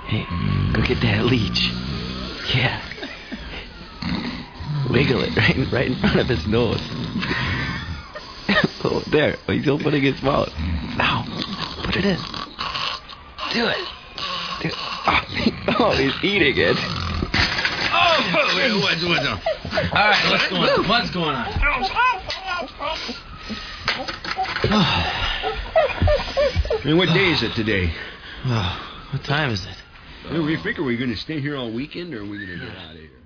Hey, go get that leech. Yeah. Wiggle it right in front of his nose. Oh, there. He's opening his mouth. Now, put it in. Do it. Oh, he's eating it. Oh, what's on? All right, what's going on? I mean, what day is it today? Oh, what time is it? We figure we're going to stay here all weekend, or are we going to get out of here?